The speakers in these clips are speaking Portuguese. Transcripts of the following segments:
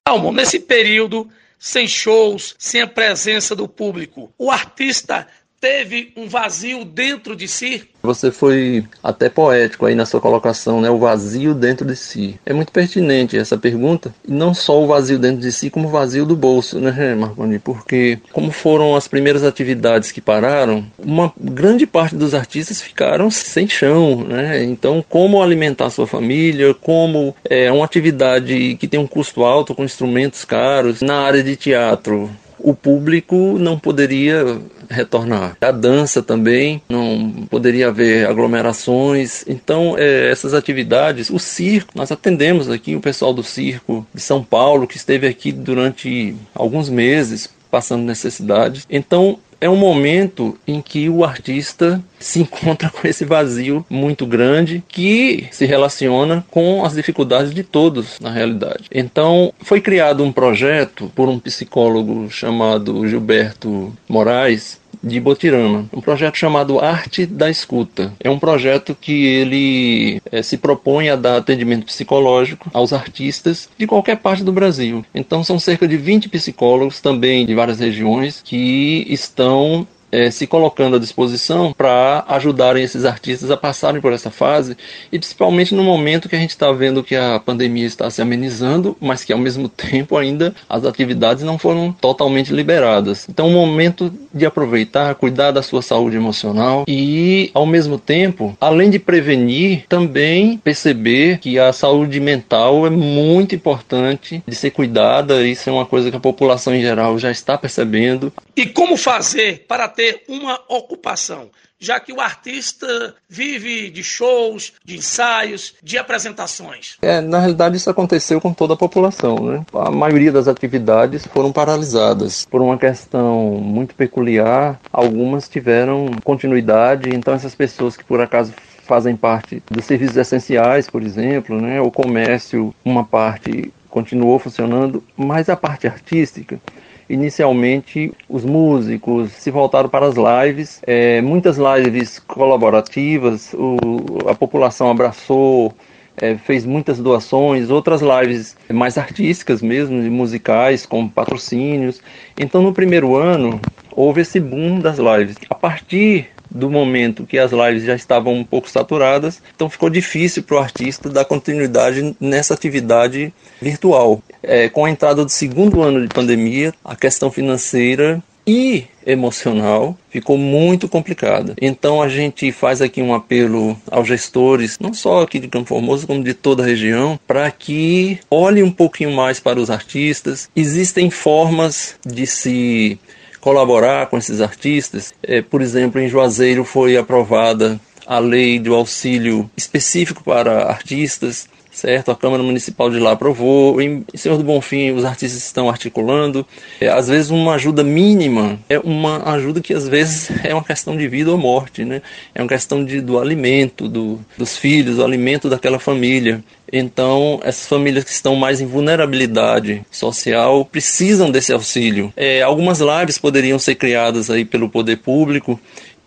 Dalmo, nesse período, sem shows, sem a presença do público, o artista teve um vazio dentro de si? Você foi até poético aí na sua colocação, né? O vazio dentro de si. É muito pertinente essa pergunta. E não só o vazio dentro de si, como o vazio do bolso, né, Marconi? Porque como foram as primeiras atividades que pararam, uma grande parte dos artistas ficaram sem chão, né? Então, como alimentar sua família, como é uma atividade que tem um custo alto, com instrumentos caros. Na área de teatro, o público não poderia retornar. A dança também, não poderia haver aglomerações. Então, essas atividades, o circo, nós atendemos aqui o pessoal do circo de São Paulo, que esteve aqui durante alguns meses, passando necessidades. Então, é um momento em que o artista se encontra com esse vazio muito grande que se relaciona com as dificuldades de todos, na realidade. Então, foi criado um projeto por um psicólogo chamado Gilberto Moraes, de Botirama, um projeto chamado Arte da Escuta. É um projeto que ele se propõe a dar atendimento psicológico aos artistas de qualquer parte do Brasil. Então são cerca de 20 psicólogos também de várias regiões que estão se colocando à disposição para ajudarem esses artistas a passarem por essa fase, e principalmente no momento que a gente está vendo que a pandemia está se amenizando, mas que ao mesmo tempo ainda as atividades não foram totalmente liberadas. Então é um momento de aproveitar, cuidar da sua saúde emocional e, ao mesmo tempo, além de prevenir, também perceber que a saúde mental é muito importante de ser cuidada. Isso é uma coisa que a população em geral já está percebendo. E como fazer para ter uma ocupação, já que o artista vive de shows, de ensaios, de apresentações? Na realidade isso aconteceu com toda a população, né? A maioria das atividades foram paralisadas por uma questão muito peculiar. Algumas tiveram continuidade, então essas pessoas que por acaso fazem parte dos serviços essenciais, por exemplo, né? O comércio, uma parte continuou funcionando, mas a parte artística, inicialmente os músicos se voltaram para as lives, muitas lives colaborativas, a população abraçou, fez muitas doações, outras lives mais artísticas mesmo, musicais, com patrocínios. Então no primeiro ano houve esse boom das lives. A partir do momento que as lives já estavam um pouco saturadas, então ficou difícil para o artista dar continuidade nessa atividade virtual. Com a entrada do segundo ano de pandemia, a questão financeira e emocional ficou muito complicada. Então a gente faz aqui um apelo aos gestores, não só aqui de Campo Formoso, como de toda a região, para que olhem um pouquinho mais para os artistas. Existem formas de se colaborar com esses artistas. Por exemplo, em Juazeiro foi aprovada a lei do auxílio específico para artistas, certo? A Câmara Municipal de lá aprovou. Em Senhor do Bonfim, os artistas estão articulando. Às vezes uma ajuda mínima é uma ajuda que às vezes é uma questão de vida ou morte, né? É uma questão do alimento dos filhos, o alimento daquela família. Então, essas famílias que estão mais em vulnerabilidade social precisam desse auxílio. Algumas lives poderiam ser criadas aí pelo poder público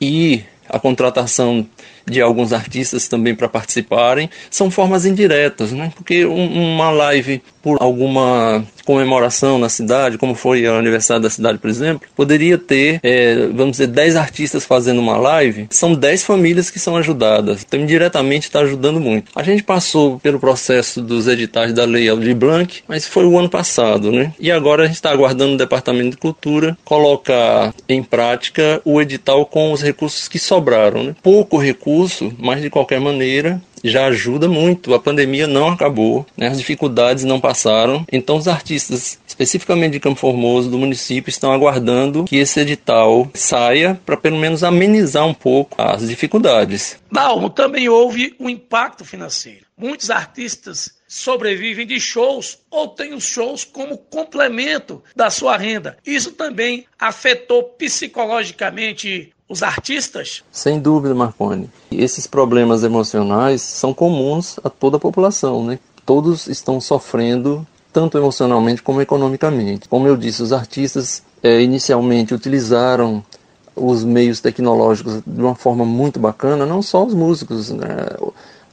e a contratação de alguns artistas também para participarem. São formas indiretas, né? Porque uma live por alguma comemoração na cidade, como foi o aniversário da cidade, por exemplo, poderia ter, vamos dizer, 10 artistas fazendo uma live, são 10 famílias que são ajudadas. Então, indiretamente está ajudando muito. A gente passou pelo processo dos editais da Lei Aldir Blanc, mas foi o ano passado, né? E agora a gente está aguardando o Departamento de Cultura colocar em prática o edital com os recursos que sobraram, né? Pouco recurso, mas de qualquer maneira já ajuda muito. A pandemia não acabou, né? As dificuldades não passaram. Então os artistas, especificamente de Campo Formoso, do município, estão aguardando que esse edital saia para pelo menos amenizar um pouco as dificuldades. Dalmo, também houve um impacto financeiro. Muitos artistas sobrevivem de shows ou têm os shows como complemento da sua renda. Isso também afetou psicologicamente os artistas? Sem dúvida, Marconi. Esses problemas emocionais são comuns a toda a população, né? Todos estão sofrendo, tanto emocionalmente como economicamente. Como eu disse, os artistas inicialmente utilizaram os meios tecnológicos de uma forma muito bacana, não só os músicos, né?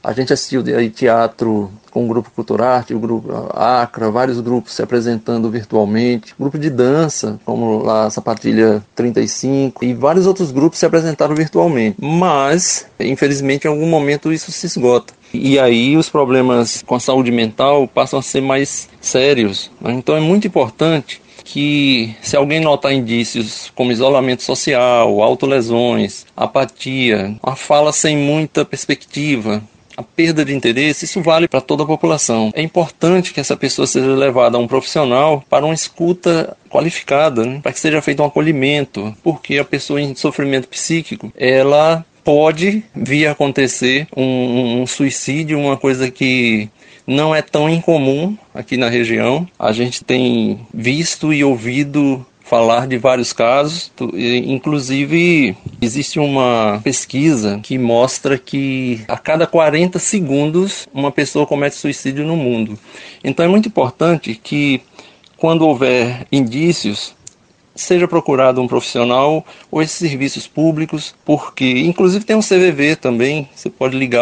A gente assistiu aí teatro com o Grupo Culturarte, o Grupo Acra, vários grupos se apresentando virtualmente, grupo de dança, como lá a Sapatilha 35, e vários outros grupos se apresentaram virtualmente. Mas, infelizmente, em algum momento isso se esgota. E aí os problemas com a saúde mental passam a ser mais sérios. Então é muito importante que, se alguém notar indícios como isolamento social, autolesões, apatia, a fala sem muita perspectiva, a perda de interesse, isso vale para toda a população. É importante que essa pessoa seja levada a um profissional para uma escuta qualificada, né? Para que seja feito um acolhimento, porque a pessoa em sofrimento psíquico, ela pode vir a acontecer um suicídio, uma coisa que não é tão incomum aqui na região. A gente tem visto e ouvido falar de vários casos, inclusive existe uma pesquisa que mostra que a cada 40 segundos uma pessoa comete suicídio no mundo. Então é muito importante que, quando houver indícios, seja procurado um profissional ou esses serviços públicos, porque inclusive tem um CVV também, você pode ligar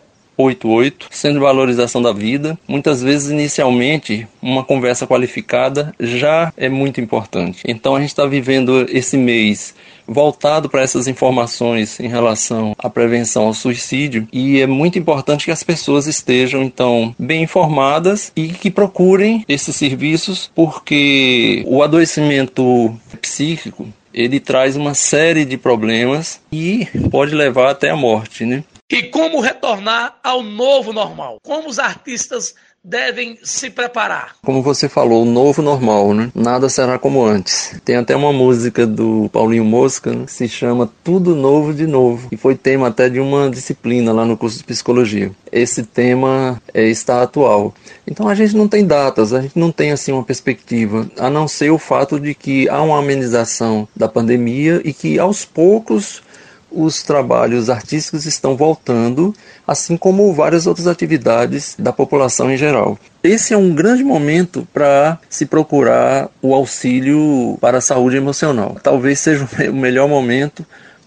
188, Centro de Valorização da Vida. Muitas vezes, inicialmente, uma conversa qualificada já é muito importante. Então a gente está vivendo esse mês voltado para essas informações em relação à prevenção ao suicídio, e é muito importante que as pessoas estejam, então, bem informadas e que procurem esses serviços, porque o adoecimento psíquico, ele traz uma série de problemas e pode levar até a morte, né? E como retornar ao novo normal? Como os artistas devem se preparar? Como você falou, o novo normal, né? Nada será como antes. Tem até uma música do Paulinho Mosca, né, que se chama Tudo Novo de Novo, e foi tema até de uma disciplina lá no curso de psicologia. Esse tema está atual. Então a gente não tem datas, a gente não tem assim uma perspectiva, a não ser o fato de que há uma amenização da pandemia e que aos poucos os trabalhos artísticos estão voltando, assim como várias outras atividades da população em geral. Esse é um grande momento para se procurar o auxílio para a saúde emocional. Talvez seja o melhor momento,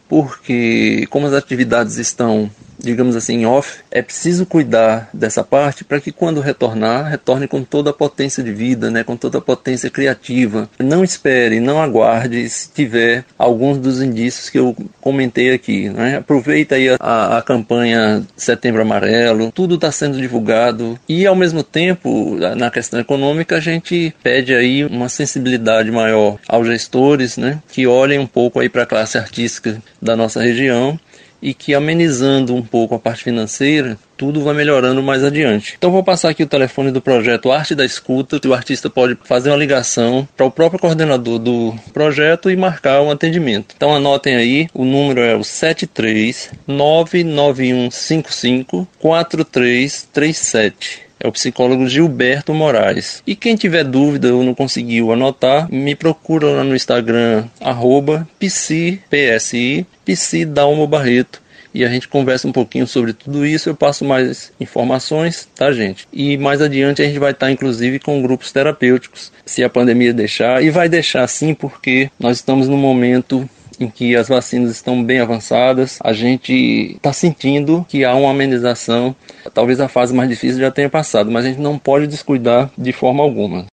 porque como as atividades estão, digamos assim, off, é preciso cuidar dessa parte para que, quando retornar, retorne com toda a potência de vida, né, com toda a potência criativa. Não espere, não aguarde se tiver alguns dos indícios que eu comentei aqui, né? Aproveita aí a campanha Setembro Amarelo, tudo está sendo divulgado, e ao mesmo tempo, na questão econômica, a gente pede aí uma sensibilidade maior aos gestores, né, que olhem um pouco aí para a classe artística da nossa região, e que, amenizando um pouco a parte financeira, tudo vai melhorando mais adiante. Então vou passar aqui o telefone do projeto Arte da Escuta, que o artista pode fazer uma ligação para o próprio coordenador do projeto e marcar um atendimento. Então anotem aí, o número é o 73-99155-4337. É o psicólogo Gilberto Moraes. E quem tiver dúvida ou não conseguiu anotar, me procura lá no Instagram, @psi_Dalmo_Barreto. E a gente conversa um pouquinho sobre tudo isso, eu passo mais informações, tá, gente? E mais adiante a gente vai estar, inclusive, com grupos terapêuticos, se a pandemia deixar, e vai deixar sim, porque nós estamos num momento em que as vacinas estão bem avançadas, a gente está sentindo que há uma amenização, talvez a fase mais difícil já tenha passado, mas a gente não pode descuidar de forma alguma.